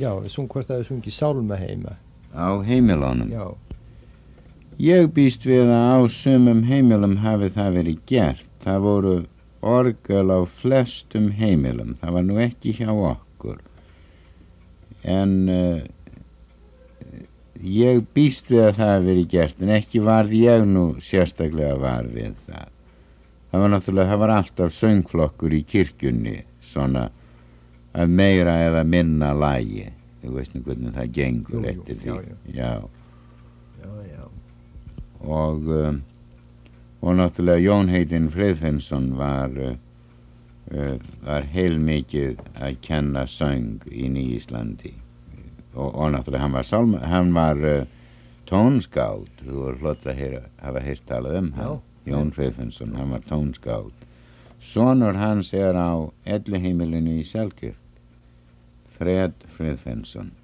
Já, hvort það sungi sálma heima. Á heimilunum. Já. Ég býst við að á sumum heimilum hafi það verið gert. Það voru orgel á flestum heimilum. Það var nú ekki hjá okkur. En ég býst við að það hafi verið gert, en ekki varð ég nú sérstaklega var við það. Það var alltaf söngflokkur í kirkjunni, svona að meira eða minna lagi. Þú veist nú hvernig það gengur eftir því. Já. Og náttúrulega Jón heitinn Friðfinnsson var heilmikið að kenna söng í Nýíslandi. Og náttúrulega hann var tónskáld. Þú voru flott að hafa heyrt talað hann. Jón Friðfinnsson, hann var tónskáld. Sonur hans á elliheimilinu í Selkirk, Fred Friðfinnsson.